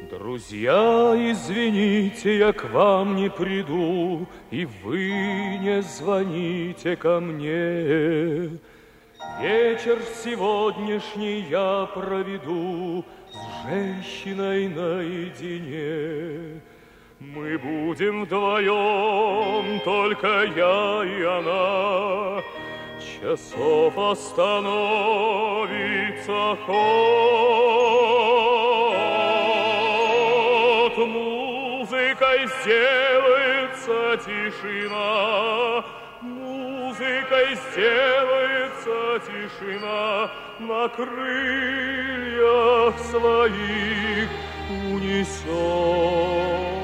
Друзья, извините, я к вам не приду, и вы не звоните ко мне. Вечер сегодняшний я проведу с женщиной наедине. Мы будем вдвоем, только я и она. Часов остановится ход, музыкой сделается тишина, музыкой сделается тишина, на крыльях своих унесет.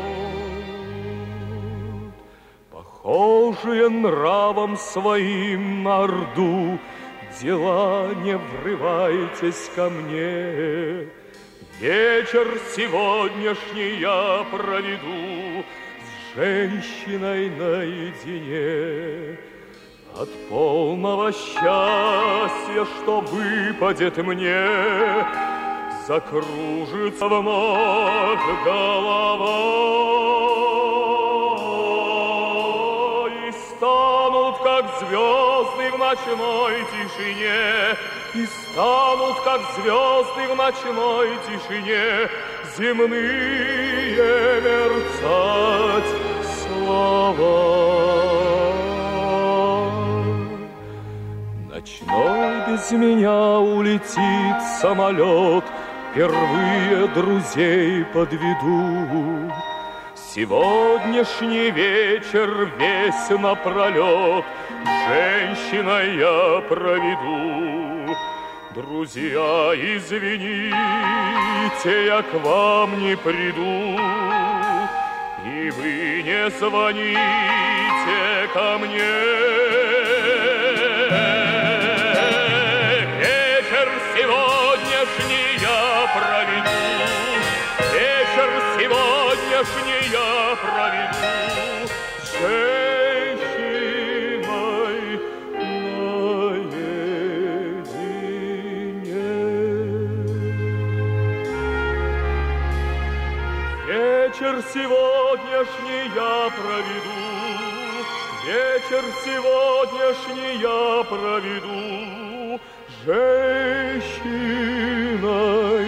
Похожие нравом своим на орду, дела, не врывайтесь ко мне. Вечер сегодняшний я проведу с женщиной наедине. От полного счастья, что выпадет мне, закружится вновь голова. Станут, как звезды в ночной тишине, и станут, как звезды в ночной тишине, земные мерцать слова. Ночной без меня улетит самолет, впервые друзей подведу. Сегодняшний вечер весь напролет женщиной я проведу. Друзья, извините, я к вам не приду, и вы не звоните ко мне. Вечер сегодняшний я проведу, вечер сегодняшний я проведу с женщиной наедине. Вечер сегодняшний я проведу, вечер сегодняшний я проведу с женщиной